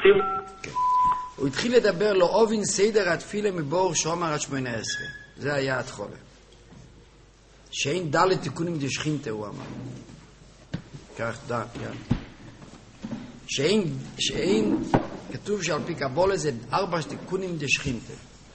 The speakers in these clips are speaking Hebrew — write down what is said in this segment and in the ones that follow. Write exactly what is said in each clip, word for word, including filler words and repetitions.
הוא התחיל לדבר לא אובין סדר התפילה מבור שומר עד שמונה עשרה. זה היה התחולה. שאין דלת תיקונים דשכינתה, הוא אמר. כך דע, כן. שאין, שאין, כתוב שעל פי קבולה זה ארבע תיקונים דשכינתה.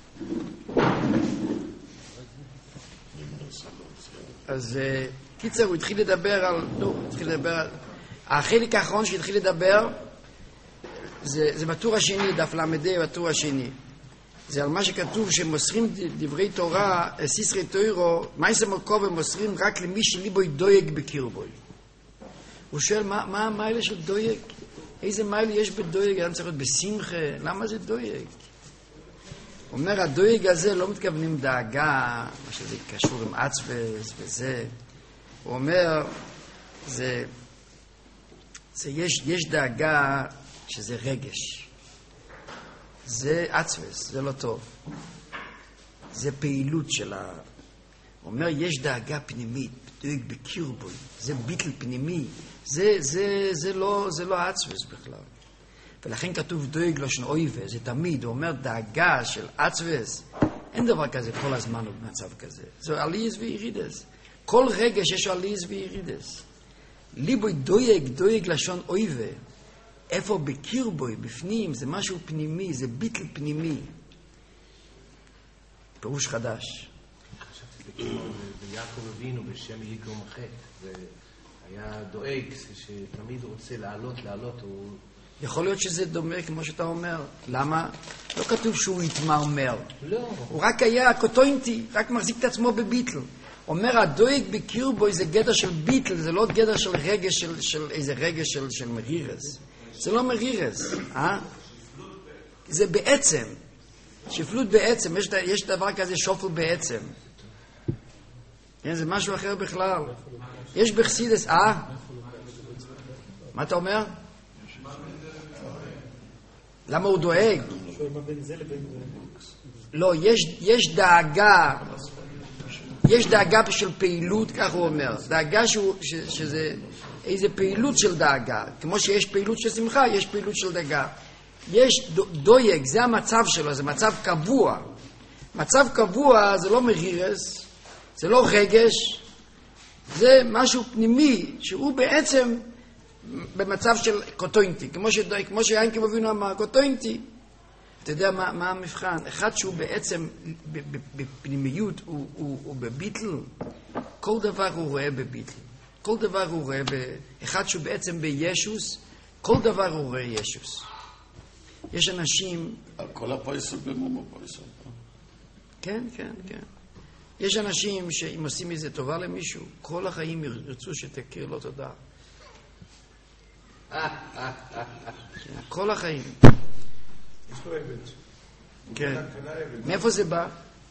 אז קיצר, הוא התחיל לדבר על, לא, הוא התחיל לדבר על, החלק האחרון שהתחיל לדבר, זה, זה בטור השני, דף למדי בטור השני. זה על מה שכתוב שמוסרים דברי תורה, סיסרי תוירו, מייסה מורכוב הם מוסרים רק למי שליבוי דויג בקירבוי. הוא שואל, מה, מה, מה אלה של דויג? איזה מייל יש בדויג? אני צריך להיות בשמחה, למה זה דויג? הוא אומר, הדויג הזה לא מתכוונים דאגה, מה שזה קשור עם עצבס וזה. הוא אומר, זה, זה יש, יש דאגה שזה רגש. זה עצבס, זה לא טוב. זה פעילות של ה... הוא אומר, יש דאגה פנימית, דואג בקירבוי, זה ביטל פנימי, זה, זה, זה לא, זה לא עצבס בכלל. ולכן כתוב דואג לא שן אויבה, זה תמיד, הוא אומר, דאגה של עצבס, אין דבר כזה כל הזמן הוא במצב כזה. זה עליז וירידס. כל רגע שיש עליז וירידס. ליבוי דואג, דואג לשון אויבה. איפה בקירבוי, בפנים, זה משהו פנימי, זה ביטל פנימי. פירוש חדש. חשבתי כאילו ביעקב אבינו בשם יגרום החטא, זה היה דואג שתמיד רוצה לעלות, לעלות, הוא... יכול להיות שזה דומה כמו שאתה אומר. למה? לא כתוב שהוא יתמרמר. לא. הוא רק היה קוטוינטי, רק מחזיק את עצמו בביטל. אומר, הדואג בקירבוי זה גדר של ביטל, זה לא גדר של רגש, של, של איזה רגש של, של מרירס. זה לא מרירס, אה? זה בעצם. שפלות בעצם. יש, יש דבר כזה שופל בעצם. כן, זה משהו אחר בכלל. יש בחסידס, אה? מה אתה אומר? למה הוא דואג? לא, יש, יש דאגה. יש דאגה של פעילות, כך הוא אומר. דאגה שהוא, ש, שזה איזה פעילות של דאגה. כמו שיש פעילות של שמחה, יש פעילות של דאגה. יש דויג, זה המצב שלו, זה מצב קבוע. מצב קבוע זה לא מרירס, זה לא רגש, זה משהו פנימי, שהוא בעצם במצב של קוטוינטי. כמו, שדוי, כמו שיינקב אבינו אמר, קוטוינטי. אתה יודע מה, מה המבחן? אחד שהוא בעצם בפנימיות, הוא, הוא, הוא בביטל, כל דבר הוא רואה בביטל. כל דבר הוא רואה, אחד שהוא בעצם בישוס, כל דבר הוא רואה ישוס. יש אנשים... על כל הפויסות במומו פויסות. כן, כן, כן. יש אנשים שאם עושים איזה טובה למישהו, כל החיים ירצו שתכיר לו תודה. כל החיים. יש לו עבד. כן. מאיפה זה בא?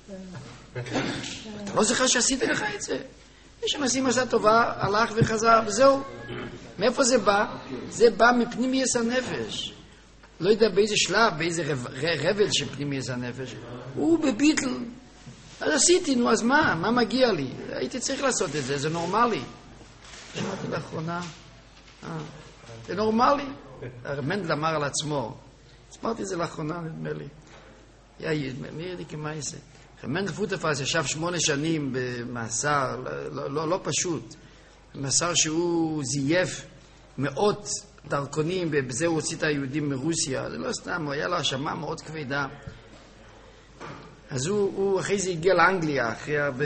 אתה לא זוכר שעשיתי לך את זה? יש אנשים עשה טובה, הלך וחזר, וזהו. מאיפה זה בא? זה בא מפנימיוס הנפש. לא יודע באיזה שלב, באיזה רבל של פנימיוס הנפש. הוא בביטל. אז עשיתי, נו, אז מה? מה מגיע לי? הייתי צריך לעשות את זה, זה נורמלי. שמעתי לאחרונה. זה נורמלי. מנדל אמר על עצמו. הסברתי את זה לאחרונה, נדמה לי. מי ידעי כמה זה? מנדל פוטפס ישב שמונה שנים במאסר, לא, לא, לא פשוט. מאסר שהוא זייף מאות דרכונים, ובזה הוא הוציא את היהודים מרוסיה. זה לא סתם, הוא היה לו האשמה מאוד כבדה. אז הוא, הוא אחרי זה הגיע לאנגליה, אחרי הרבה...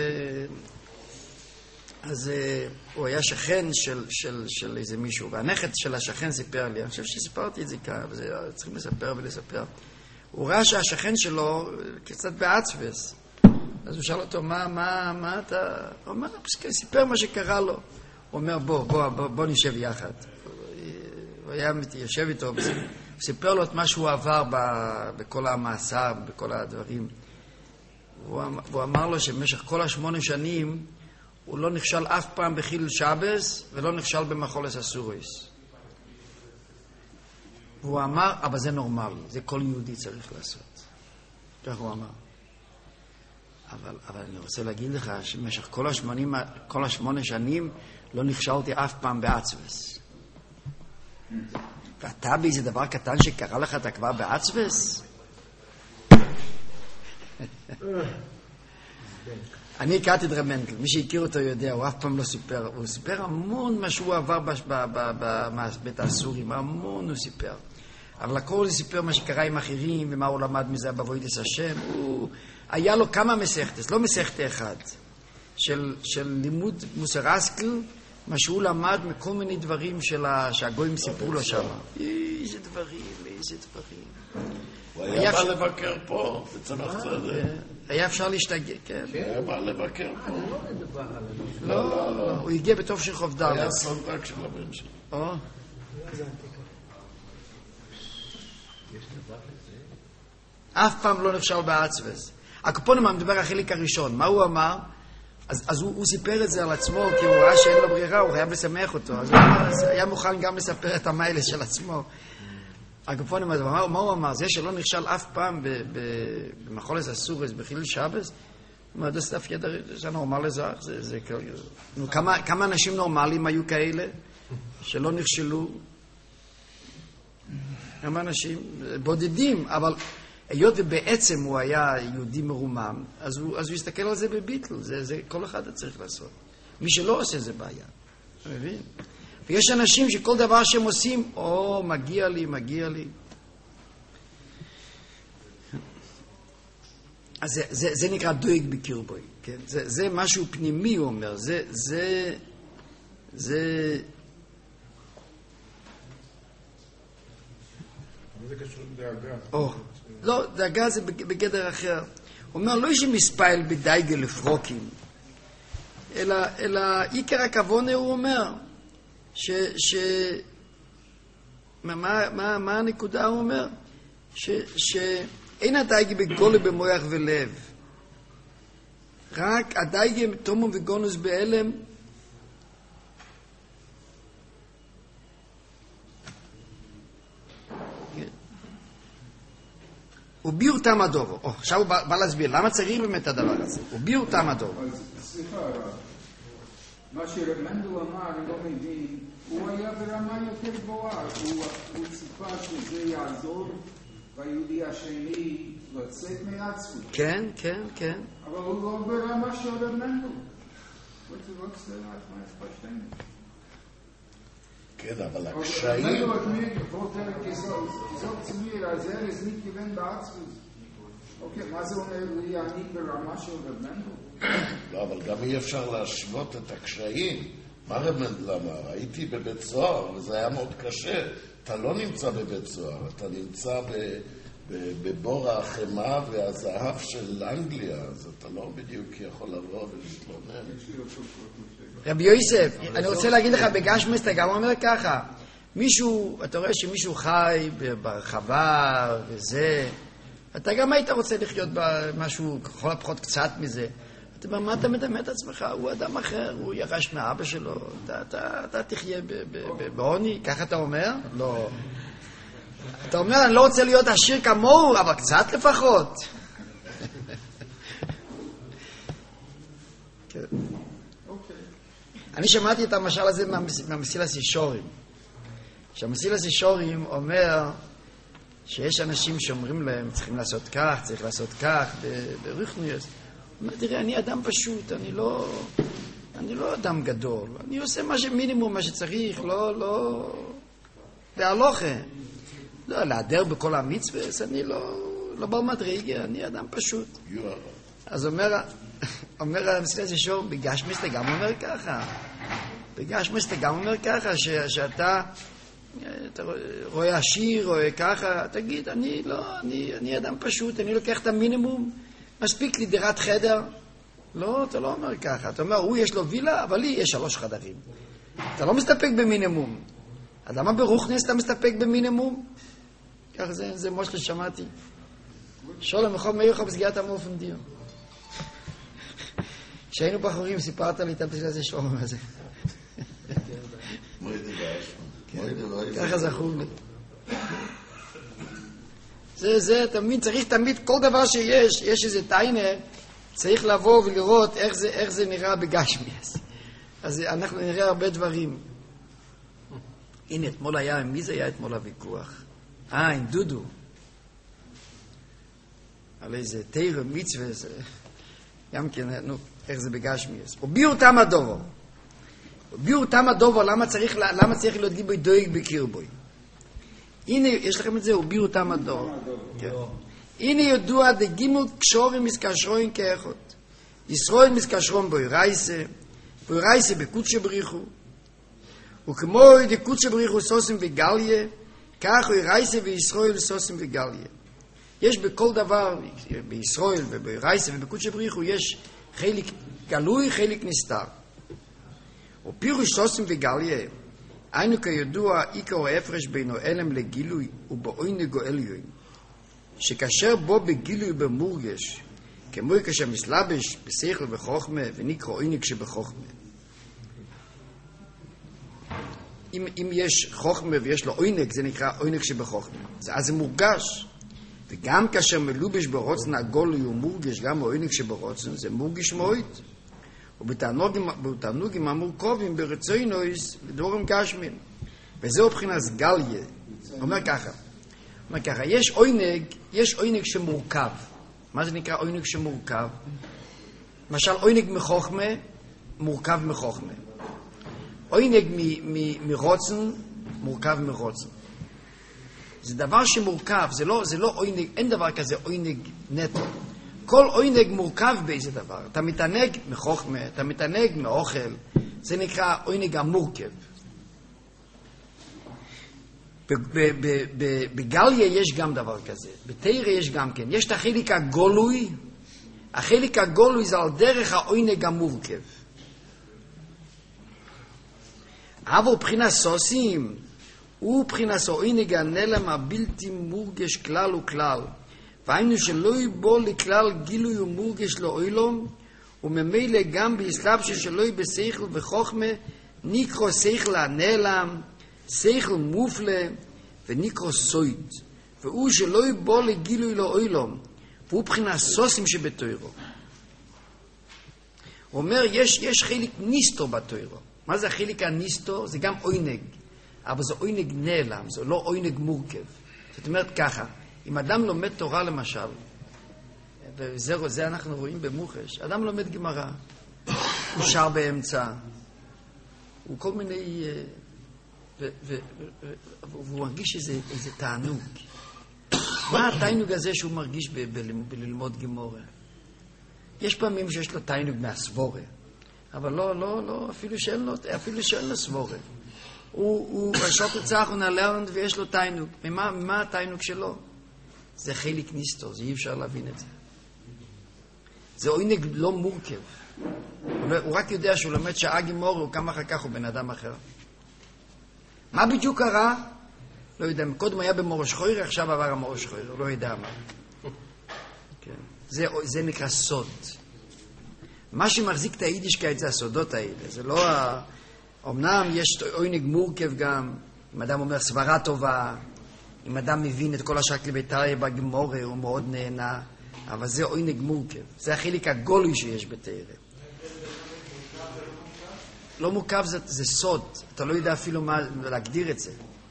אז uh, הוא היה שכן של, של, של איזה מישהו, והנכד של השכן סיפר לי, אני חושב שסיפרתי את זה כאן, וזה צריכים לספר ולספר. הוא ראה שהשכן שלו קצת בעצבס. אז הוא שאל אותו, מה, מה, מה אתה... הוא אומר, סיפר מה שקרה לו. הוא אומר, בוא, בוא, בוא, בוא נשב יחד. הוא היה יושב איתו, הוא סיפר לו את מה שהוא עבר בכל המאסר, בכל הדברים. והוא אמר לו שבמשך כל השמונה שנים, הוא לא נכשל אף פעם בחיל שבס, ולא נכשל במחולס אסוריס. והוא אמר, אבל זה נורמלי, זה כל יהודי צריך לעשות. כך הוא אמר. אבל, אבל אני רוצה להגיד לך, שבמשך כל השמונים, כל השמונה שנים, לא נכשלתי אף פעם בעצבס. ואתה באיזה דבר קטן שקרה לך, אתה כבר בעצבס? אני הכרתי את רב מנדל, מי שהכיר אותו יודע, הוא אף פעם לא סיפר, הוא סיפר המון מה שהוא עבר בבית האסורים, המון הוא סיפר. אבל הכל הוא סיפר מה שקרה עם אחרים, ומה הוא למד מזה בעבודת השם. הוא... היה לו כמה מסכתות, לא מסכת אחד, של, של לימוד מוסר השכל, מה שהוא למד מכל מיני דברים של ה... שהגויים סיפרו לו שם. איזה דברים, איזה דברים. הוא היה בא לבקר פה, בצמח צדק. היה אפשר להשתגע, כן. היה בא לבקר פה. לא, לא, לא. הוא הגיע בתוף של חוב ד'. היה סונדק של הבן שלו. או. אף פעם לא נכשל בעצבס. הקופונים מדבר על החלק הראשון. מה הוא אמר? אז, אז הוא, הוא סיפר את זה על עצמו, כי הוא ראה שאין לו ברירה, הוא חייב לשמח אותו. אז הוא אמר, אז היה מוכן גם לספר את המיילס של עצמו. הקופונים מדבר, מה הוא אמר? זה שלא נכשל אף פעם במחולת הסורס, בחיל שבס, הוא אומר, זה סתף ידע, זה נורמל לזרח, זה, זה, נו, כמה, כמה אנשים נורמליים היו כאלה, שלא נכשלו? כמה אנשים בודדים, אבל היות ובעצם הוא היה יהודי מרומם, אז הוא, אז הוא הסתכל על זה בביטל, זה, זה כל אחד צריך לעשות. מי שלא עושה זה בעיה, אתה מבין? ויש אנשים שכל דבר שהם עושים, או, מגיע לי, מגיע לי. אז זה, זה, זה נקרא דואג בקרבוי, כן? זה, זה משהו פנימי, הוא אומר, זה, זה, זה... זה קשור לדאגה. או, לא, דאגה זה בגדר אחר. הוא אומר, לא יש מספייל בדייגה לפרוקים, אלא, אלא עיקר הכוונה, הוא אומר, ש... ש... מה, מה, מה הנקודה, הוא אומר? ש... שאין הדייגה בגולה במוח ולב. רק הדייגה תומו וגונוס באלם, הוא ביור תם הדובו. או, עכשיו הוא בא, בא להסביר, למה צריך באמת את הדבר הזה? הוא ביור תם הדובו. אז סליחה, מה שרב מנדל אמר, אני לא מבין, הוא היה ברמה יותר גבוהה, הוא, הוא ציפה שזה יעזור ביהודי השני לצאת מעצמי. כן, כן, כן. אבל הוא לא ברמה של רב מנדל. הוא לא צריך מה אספשתנו. כן, אבל הקשיים... רב מנדל התמיד, פרוטר כזאת צמיר, אז ארז מי כיוון בעצמי. אוקיי, מה זה אומר לי, אני ברמה של רב מנדל? לא, אבל גם אי אפשר להשוות את הקשיים. מה רב מנדל אמר? הייתי בבית סוהר, וזה היה מאוד קשה. אתה לא נמצא בבית סוהר, אתה נמצא ב, ב, בבור החמה והזהב של אנגליה, אז אתה לא בדיוק יכול לבוא ולהתלונן. רבי יוסף, אני רוצה להגיד לך, בגשמס אתה גם אומר ככה, מישהו, אתה רואה שמישהו חי ברחבה וזה, אתה גם היית רוצה לחיות במשהו, כל הפחות קצת מזה. אתה אומר, מה אתה מדמה את עצמך? הוא אדם אחר, הוא ירש מאבא שלו, אתה, אתה, אתה תחיה בעוני, ככה אתה אומר? לא. אתה אומר, אני לא רוצה להיות עשיר כמוהו, אבל קצת לפחות. כן. אני שמעתי את המשל הזה מהמסילס ישורים. שהמסילס ישורים אומר שיש אנשים שאומרים להם, צריכים לעשות כך, צריך לעשות כך, ברוחניוס. הוא אומר, תראה, אני אדם פשוט, אני לא, אני לא אדם גדול. אני עושה מה שמינימום, מה שצריך, לא, לא, בהלוכה. לא, להדר בכל המצווס, אני לא, לא במדרגה, אני אדם פשוט. אז אומר, אומר המסילס ישור, בגשמס אתה גם אומר ככה. בגשמס אתה גם אומר ככה, ש, שאתה אתה רואה עשיר, רואה ככה, תגיד, אני לא, אני, אני אדם פשוט, אני לוקח את המינימום, מספיק לי דירת חדר. לא, אתה לא אומר ככה. אתה אומר, הוא יש לו וילה, אבל לי יש שלוש חדרים. אתה לא מסתפק במינימום. אז למה ברוחניס אתה מסתפק במינימום? כך זה, זה מושל שמעתי. שולם, יכול מאיר לך בסגיעת המופן דיו. כשהיינו בחורים, סיפרת לי את הפסל הזה שולם הזה. ככה זכור לי. זה, זה, תמיד, צריך תמיד, כל דבר שיש, יש איזה טיינה, צריך לבוא ולראות איך זה, איך זה נראה בגשמיאס. אז אנחנו נראה הרבה דברים. הנה, אתמול היה, מי זה היה אתמול הוויכוח? אה, עם דודו. על איזה תיר מצווה, זה... גם כן, נו, איך זה בגשמיאס. וביור תם הדובו. וביור תם הדובו, למה צריך, למה צריך להיות גיבוי דואג בקרבוי? הנה, יש לכם את זה, וביור תם הדובו. כן. הנה ידוע דגימול קשורים מסקשרוין כאחות. ישראל מסקשרון בוי רייסה, בוי רייסה בקודשא בריחו, וכמו דקודשא בריחו סוסים וגליה, כך הוא רייסה וישראל סוסים וגליה. יש בכל דבר, בישראל וברייסה ובקודשא בריחו, יש חלק גלוי, חלק נסתר. ופירוש סוסים וגליה, היינו כידוע עיקר ההפרש בינו אלם לגילוי ובעונג עליון, שכאשר בו בגילוי במורגש, כמו כאשר מסלבש בשכל וחוכמה ונקרא עונג שבחוכמה. אם, אם יש חוכמה ויש לו עונג, זה נקרא עונג שבחוכמה. אז זה מורגש. וגם כאשר מלובש ברוצן הגולוי הוא מורגש, גם העונג שבברוצן, זה מורגש מאוד. ובתענוגים המורכבים ברצוינויס ודבורים גשמים. וזהו מבחינת גליה. אומר ככה. אומר ככה, יש עונג, יש עונג שמורכב. מה זה נקרא עונג שמורכב? למשל, עונג מחוכמה, מורכב מחוכמה. עונג מרוצן, מורכב מרוצן. זה דבר שמורכב, זה לא, זה לא עונג, אין דבר כזה עונג נטו. כל עונג מורכב באיזה דבר. אתה מתענג מחוכמה, אתה מתענג מאוכל, זה נקרא עונג המורכב. בגליה יש גם דבר כזה, בתורה יש גם כן, יש את החלק הגולוי, החלק הגולוי זה על דרך העונג המורכב. אבל בחינת סוסים, הוא בחינת העונג הנלם הבלתי מורגש כלל וכלל, והיינו שלא יבוא לכלל גילוי ומורגש לאוילום, וממילא גם בהסלבשה שלא בשכל וחוכמה, נקרא שכל הנעלם, שכל מופלא ונקרא סויד, והוא שלא יבוא לגילוי לאוילום, והוא בחינת סוסים שבתוירו. הוא אומר, יש, יש חלק ניסטו בתוירו. מה זה החלק הניסטו? זה גם עונג, אבל זה עונג נעלם, זה לא עונג מורכב. זאת אומרת ככה, אם אדם לומד תורה למשל, וזה זה אנחנו רואים במוחש, אדם לומד גמרא, הוא שר באמצע, הוא כל מיני... והוא מרגיש איזה תענוג. מה התענוג הזה שהוא מרגיש בללמוד גמורה? יש פעמים שיש לו תענוג מהסבורה, אבל לא, לא, לא, אפילו שאין לו, אפילו שאין לו סבורה. הוא רשות הצח, הוא נעלרנד ויש לו תענוג. מה התענוג שלו? זה חלק ניסטו, זה אי אפשר להבין את זה. זה עונג לא מורכב. הוא רק יודע שהוא לומד שעה גמורה, הוא קם אחר כך, הוא בן אדם אחר. מה בדיוק קרה? לא יודע, קודם היה במורש חויר, עכשיו עבר המורש חויר, הוא לא יודע מה. כן. זה, זה נקרא סוד. מה שמחזיק את היידישקייט זה הסודות האלה. זה לא ה... אמנם יש עונג מורכב גם, אם אדם אומר סברה טובה, אם אדם מבין את כל השקלי ביתר בגמורה, הוא מאוד נהנה, אבל זה עונג מורכב. זה החלק הגולוי שיש בתורה. לא מורכב זה, זה סוד, אתה לא יודע אפילו מה להגדיר את זה.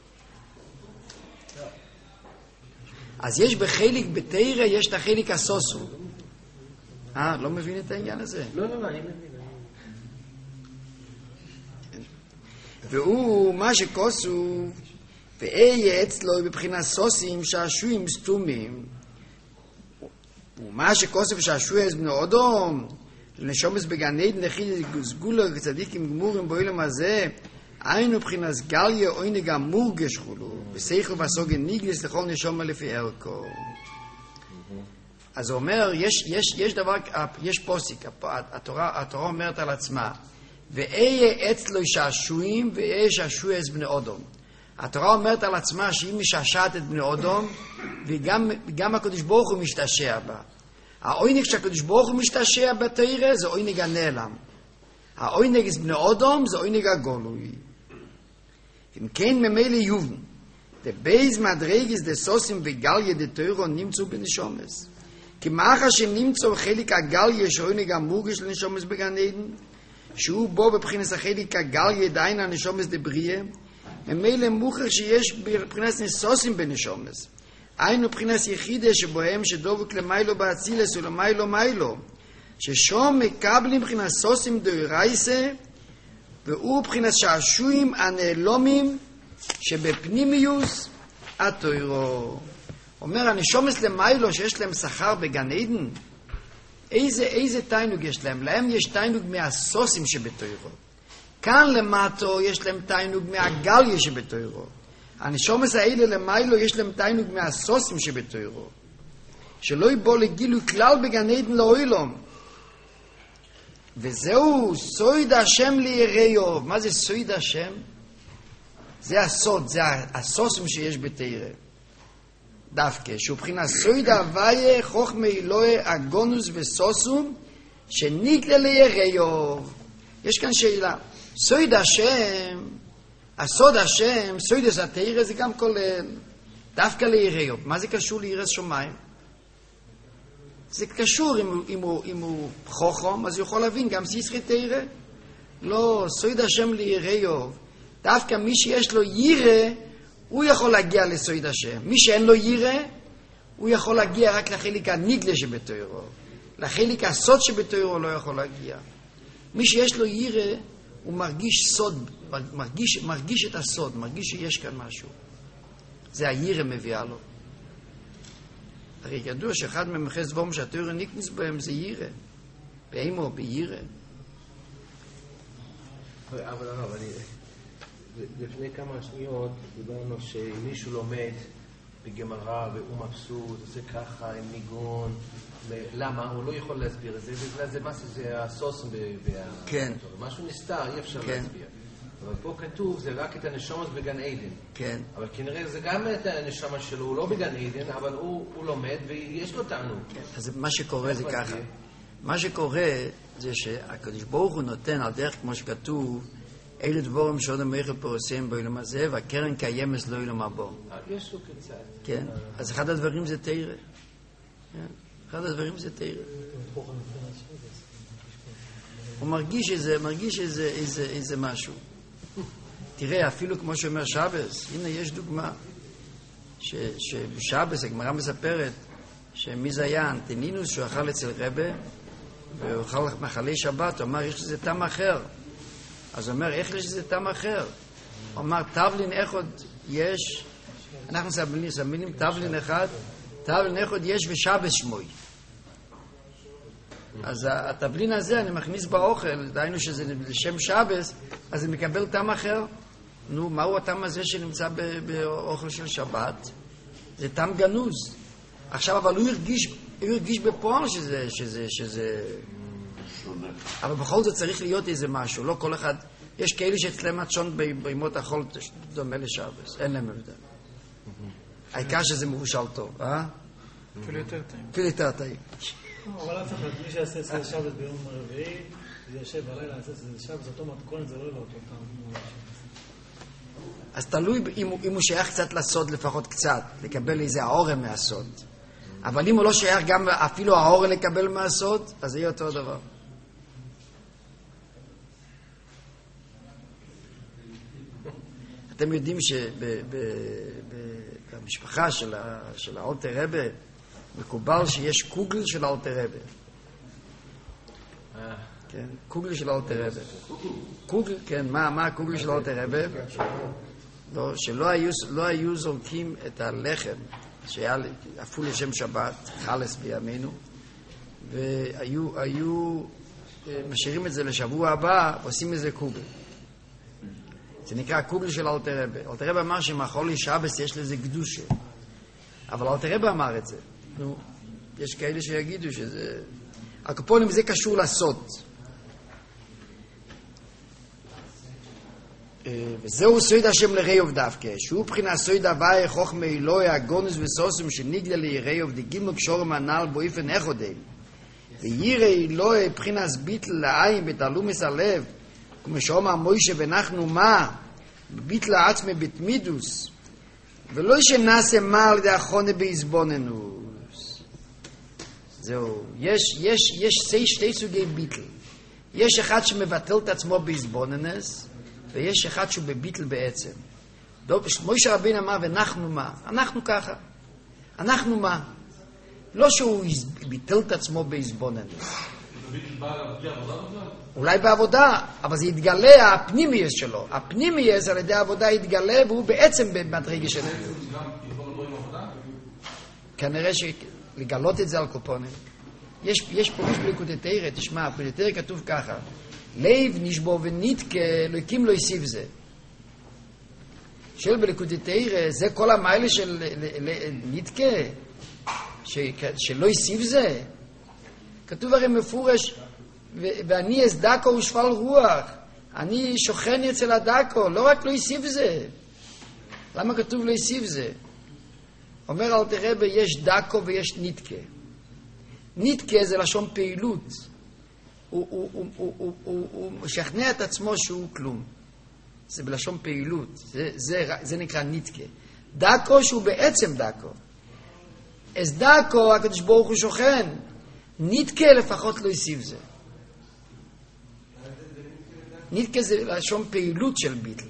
אז יש בחלק בתורה, יש את החלק הסוסו. אה, לא מבין את העניין הזה? לא, לא, לא, אני מבין. והוא, מה שכוסו, ואהיה אצלו בבחינת סוסים שעשועים סתומים, ומה שכוסו ושעשוע בני אודום, לנשומס בגן עדן לכי סגולה צדיקים גמורים באילם הזה, היינו בחינת גליה עונג המורגש חולו, בשכל והסוגן ניגנס לכל נשום לפי ערכו. אז הוא אומר, יש, יש, יש דבר, יש פוסיק, התורה, התורה אומרת על עצמה, ואהיה אצלו שעשועים ואהיה שעשוע את בני אודום. התורה אומרת על עצמה שהיא משעשעת את בני אודום, וגם גם הקדוש ברוך הוא משתעשע בה. העונג שהקדוש ברוך הוא משתעשע בתורה זה עונג הנעלם. העונג את בני אודום זה עונג הגולוי. אם כן ממילא יובן, דבייז מדרגס דסוסים וגליה דתוירו נמצאו בנשומס. כי מאחר שנמצאו חלק הגליה שעונג המורגש לנשומס בגן עדן, שהוא בו בבחינס החלק הגליה דיין הנשומס דבריה, ממילא מוכר שיש מבחינת ניסוסים בנשומס. היינו מבחינת יחידה שבוהם שדבוק למיילו באצילס ולמיילו מיילו. ששום מקבלים מבחינת סוסים דאורייסה, והוא מבחינת שעשועים הנעלומים שבפנימיוס התוירו. אומר הנשומס למיילו שיש להם שכר בגן עדן, איזה, איזה תיינוג יש להם? להם יש תיינוג מהסוסים שבתוירו. כאן למטו יש להם תיינוג מהגליה שבתוירו. הנשומס האלה למיילו יש להם תיינוג מהסוסים שבתוירו. שלא יבוא לגילוי כלל בגן עדן לאוילום. וזהו סויד השם ליראיו. מה זה סויד השם? זה הסוד, זה הסוסים שיש בתורה. דווקא, שהוא בחינה סויד הוויה חוכמה אלוהי אגונוס וסוסום שניקלה ליראיו. יש כאן שאלה. סויד השם, הסוד השם, סויד התורה זה גם כולל דווקא ליראיו. מה זה קשור ליראת שמיים? זה קשור, אם, אם, הוא, אם הוא חוכם, אז הוא יכול להבין גם סיסחי תירה. לא, סויד השם ליראיו. דווקא מי שיש לו ירא, הוא יכול להגיע לסויד השם. מי שאין לו ירא, הוא יכול להגיע רק לחלק הנגלה שבתוירו. לחלק הסוד שבתוירו לא יכול להגיע. מי שיש לו ירא, הוא מרגיש סוד, מרגיש, מרגיש את הסוד, מרגיש שיש כאן משהו. זה הירא מביאה לו. הרי ידוע שאחד ממחז דבורים שהתורה נקנס בהם זה ירא. באימו, בירא. אבל לא, אבל לפני כמה שניות דיברנו שמישהו לומד בגמרא והוא מבסוט, עושה ככה עם ניגון. למה? הוא לא יכול להסביר את זה, בגלל זה משהו, זה הסוסם כן. משהו נסתר, אי אפשר כן. להסביר. אבל פה כתוב, זה רק את הנשמה בגן עדן. כן. אבל כנראה זה גם את הנשמה שלו, הוא לא בגן עדן, אבל הוא, הוא לומד ויש לו טענות. כן. אז מה שקורה זה ככה. מה שקורה זה שהקדוש ברוך הוא נותן על דרך כמו שכתוב, אלה דבורים שעוד המלך פורסם בעולם הזה, והקרן קיימת לא ילום הבא. יש לו קצת. כן. אז אחד הדברים זה תורה. אחד הדברים זה תורה. הוא מרגיש איזה, מרגיש איזה, איזה, איזה משהו. תראה, אפילו כמו שאומר שבס, הנה יש דוגמה, ש, שבשבס, הגמרא מספרת, שמי זה היה אנטנינוס שהוא אכל אצל רבה, והוא אכל מחלי שבת, הוא אמר, יש לזה טעם אחר. אז הוא אומר, איך יש לזה טעם אחר? הוא אמר, תבלין אחד יש, אנחנו סבלים, סבלים תבלין אחד, תבלין אחד יש ושבס שמוי. אז התבלין הזה אני מכניס באוכל, דהיינו שזה לשם שבס, אז זה מקבל טעם אחר. נו, מהו הטעם הזה שנמצא באוכל של שבת? זה טעם גנוז. עכשיו, אבל הוא הרגיש, הוא הרגיש בפועל שזה, שזה, שזה... אבל בכל זאת צריך להיות איזה משהו, לא כל אחד... יש כאלה שאצלם הצ'ון בימות החול דומה לשבס, אין להם הבדל. העיקר שזה מבושל טוב, אה? אפילו יותר טעים. אפילו יותר טעים. אבל אף אחד, מי שיעשה סל שבת ביום רביעי, זה יושב בלילה, יעשה סל שבת, זאת אומרת, מתכונת זה לא לא אותו טעם. אז תלוי אם, אם הוא שייך קצת לסוד, לפחות קצת, לקבל איזה העורם מהסוד. אבל אם הוא לא שייך גם אפילו העורם לקבל מהסוד, אז זה יהיה אותו דבר. אתם יודעים שבמשפחה של האלטר רבה, מקובל שיש קוגל של אלטר רבה. כן, קוגל של אלטר רבה. קוגל, כן, מה, מה הקוגל של אלטר רבה? לא, שלא היו, לא היו זורקים את הלחם, שהיה אפילו לשם שבת, חלס בימינו, והיו, היו משאירים את זה לשבוע הבא, ועושים איזה קוגל. זה נקרא קוגל של אלטר רבה. אלטר רבה אמר שמחולי שבס יש לזה קדושה. אבל אלטר רבה אמר את זה. נו, יש כאלה שיגידו שזה... הקופונים זה קשור לסוד. וזהו סויד השם לראיוב דווקא, שהוא בחינה סויד הוואי חוכמה אלוהי הגונוס וסוסם שנגלה ליראיוב דגימו קשורם הנעל באופן אחודם. וירא אלוהי בחינה ביטל לעין בתעלומס הלב, כמו שאומר מוישה ונחנו מה, ביטל עצמי בתמידוס, ולא שנעשה מה על ידי החונה בהזבוננוס. זהו, יש, יש, יש שתי, שתי סוגי ביטל. יש אחד שמבטל את עצמו בהזבוננס, ויש אחד שהוא בביטל בעצם. מוישה רבינו אמר, ואנחנו מה? אנחנו ככה. אנחנו מה? לא שהוא ביטל את עצמו בהזבוננות. אולי בעבודה, אבל זה יתגלה הפנימייס שלו. הפנימייס על ידי העבודה יתגלה, והוא בעצם במדרגה שלו. כנראה שלגלות את זה על קופונים. יש, יש פירוש בליקוטי תורה, תשמע, בליקוטי תורה כתוב ככה, לב נשבור ונתקה, לא הקים לו יסיב זה. של בליקוטי תורה, זה כל המיילה של נתקה, שלא יסיב זה. כתוב הרי מפורש, ואני אסדקו ושפל רוח, אני שוכן אצל הדקו, לא רק לא יסיב זה. למה כתוב לא יסיב זה? אומר אל תראה, יש דקו ויש נתקה. נתקה זה לשון פעילות. הוא, הוא, הוא, הוא, הוא, הוא, הוא משכנע את עצמו שהוא כלום. זה בלשון פעילות. זה, זה, זה נקרא נתקה. דקו שהוא בעצם דקו. אז דקו, הקדוש ברוך הוא שוכן. נתקה לפחות לא יסיב זה. נתקה זה לשון פעילות של ביטל.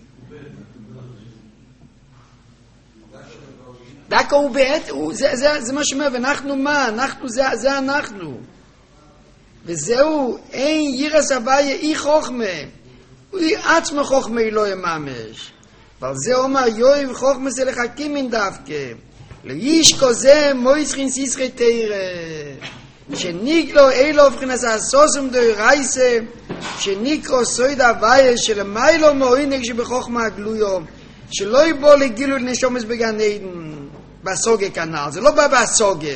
דקו הוא בעת, הוא, זה, זה, זה מה שאומר, ואנחנו מה? אנחנו, זה, זה אנחנו. וזהו, אין ירס הוויה אי חוכמה. הוא עצמו חוכמה לא יממש. אבל זה אומר, יואב חוכמה זה לחכים מן דווקא. לאיש כזה מויסחין סיסחי תירה. שניקלו אילו מבחינת הסוסם דוי רייסה. שניקרו סויד הוויה שלמיילו מועינק שבחוכמה הגלויו. שלא יבוא לגילו לנשומס בגן עדן. בסוגה כנל, זה לא בא בסוגה.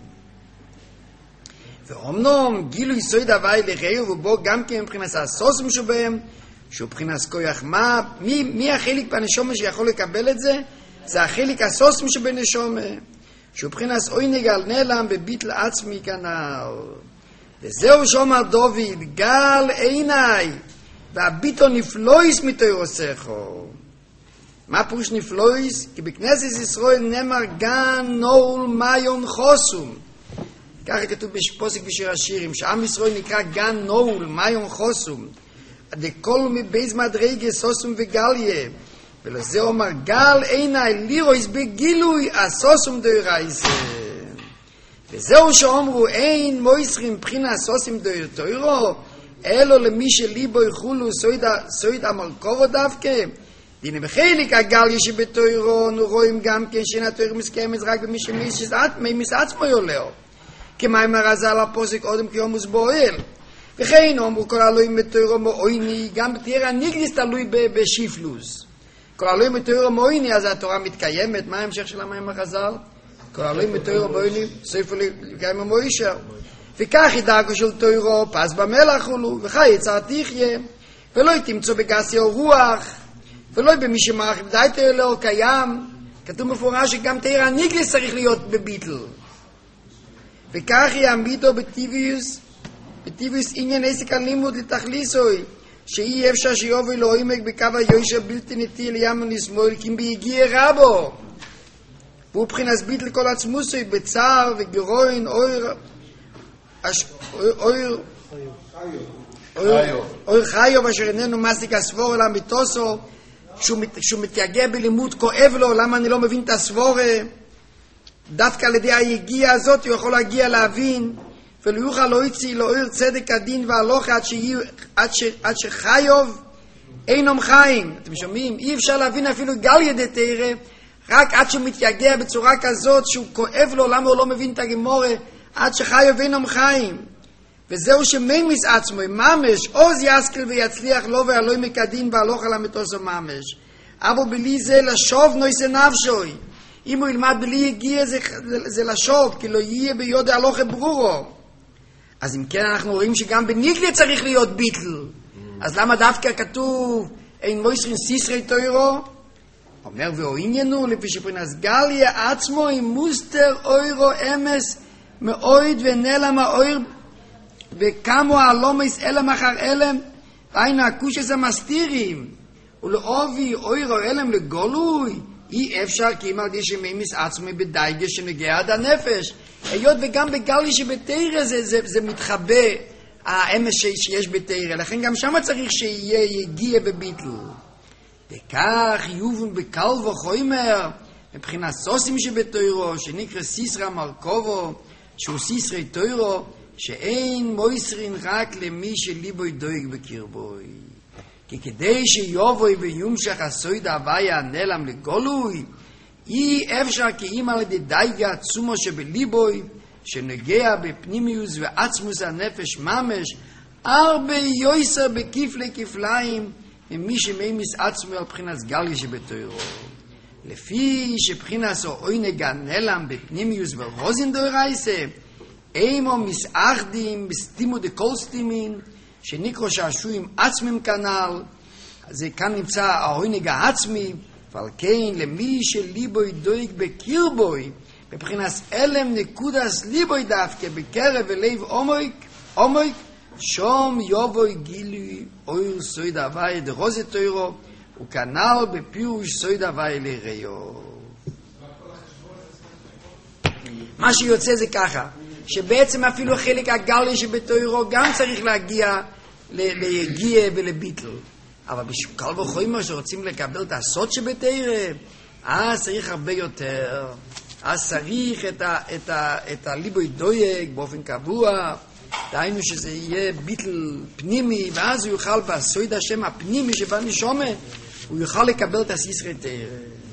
ואומנם גילו יסוד הווי לחיו ובו גם כן מבחינת הסוסם שבהם, שהוא מבחינת כוח מה, מי, מי החלק בנשומה שיכול לקבל את זה? זה החלק הסוסם שבנשומה, שהוא מבחינת אוינג על נעלם בביטל עצמי כנל. וזהו שאומר דוד, גל עיניי, והביטו נפלויס מתוירוסךו. מה פירוש נפלויס? כי בכנסת ישראל נאמר גן נעול מיון חוסום. ככה כתוב בפוסק בשיר השירים, שעם ישראל נקרא גן נעול מיון חוסום. דכל מבייז מדרגה סוסום וגליה. ולזה אומר גל עיניי לירויס בגילוי הסוסום דוירייסה. וזהו שאומרו אין מויסרים בחינה הסוסום דוירתוירו, אלו למי שליבו יחולו סויד המרכובו דווקא. הנה בחלק הגליה שבתוירו אנו רואים גם כן שנתויר מסכמת רק במי שמיס עצמו יולאו. כמאמר הז"ל הפוסק אודם כיומוס בועל. וכן אמרו כל אלוהים בתוירו מועיני, גם בתיאר הניגליס תלוי בשיפלוס. כל אלוהים בתוירו מועיני, אז התורה מתקיימת. מה ההמשך של המאמר הז"ל? כל אלוהים בתוירו מועיני, ספר לקיים המוישר. וכך ידעקו של תוירו, פס במלח הולו, וחי יצר תחיה, ולא תמצוא בגסיה רוח. ולא במי שמערכת די תוירו קיים, כתוב מפורש שגם תאיר הניגליס צריך להיות בביטל. וכך יעמידו בטיביוס, בטיביוס עניין עסק הלימוד לתכליסוי, שאי אפשר שיובי לא עומק בקו היושר בלתי נטי לים ונסמול, כי ביגיע רבו. והוא בחינס ביטל כל עצמוסוי בצער וגירוין אויר, אויר, אויר חיוב אשר איננו מסטיק הסבור אלא מתוסו, שהוא מתייגע בלימוד כואב לו, למה אני לא מבין את הסבורה? דווקא על ידי היגיעה הזאת הוא יכול להגיע להבין, ולא יוכל לא יציא לא עיר צדק הדין והלוכה עד, עד, ש, עד שחיוב אינם חיים. אתם שומעים? אי אפשר להבין אפילו גל ידי תירה, רק עד שהוא מתייגע בצורה כזאת שהוא כואב לו, למה הוא לא מבין את הגמורה, עד שחיוב אינם חיים. וזהו שממיס עצמו, ממש, עוז יסקל ויצליח לו והלוי מקדין והלוך על המטוס הממש. אבל בלי זה לשוב נויסה נפשוי. אם הוא ילמד בלי יגיע זה, זה, זה לשוב, כי לא יהיה ביודע הלוך ברורו. אז אם כן אנחנו רואים שגם בניגלה צריך להיות ביטל. אז למה דווקא כתוב אין מויסרין סיסרי תוירו? אומר ואו עניינו לפי שפרינס גליה עצמו עם מוסטר אוירו אמס מאויד ונלם האויר וכמו הלומס אלם אחר אלם, ואין הקושס המסתירים, ולאובי אוירו אלם לגולוי, אי אפשר כי אם על די שמימיס עצמי בדייגה שנגיע עד הנפש. היות וגם בגלי שבתירה זה, זה, זה מתחבא האמס שיש בתירה, לכן גם שם צריך שיהיה יגיע וביטל. וכך יובן בקל וחומר, מבחינת סוסים שבתוירו, שנקרא סיסרא מרכובו, שהוא סיסרי תוירו, שאין מויסרין רק למי שליבוי דואג בקרבוי. כי כדי שיובוי ויומשך הסויד ההוויה הנעלם לגולוי, אי אפשר כי אם על ידי דייגה עצומו שבליבוי, שנוגע בפנימיוס ועצמוס הנפש ממש, הרבה יויסר בכפלי כפליים, ממי שמיימיס עצמו על בחינת גליה שבתוירו. לפי שבחינס או עונג הנעלם בפנימיוס ורוזין דורייסה, אימו מסאחדים בסתימו דקול סתימין, שנקרו שעשועים עצמים כנל, זה כאן נמצא העונג העצמי, ועל כן למי שליבוי דואג בקרבוי, בבחינת אלם נקודס ליבוי דווקא בקרב ולב עומק, עומק, שום יובוי גילוי אויר סויד הוואי דרוזי תוירו, וכנל בפירוש סויד הוואי לראיו. מה שיוצא זה ככה, שבעצם אפילו חלק הגלי שבתוירו גם צריך להגיע ליגיע ולביטל. אבל בשקל וחומר שרוצים לקבל את הסוד שבתוירה, אז צריך הרבה יותר. אז צריך את, ה, את, ה, את הליבוי דויג באופן קבוע, דהיינו שזה יהיה ביטל פנימי, ואז הוא יוכל בסויד השם הפנימי שבא נשומה, הוא יוכל לקבל את הסיסרי תוירה.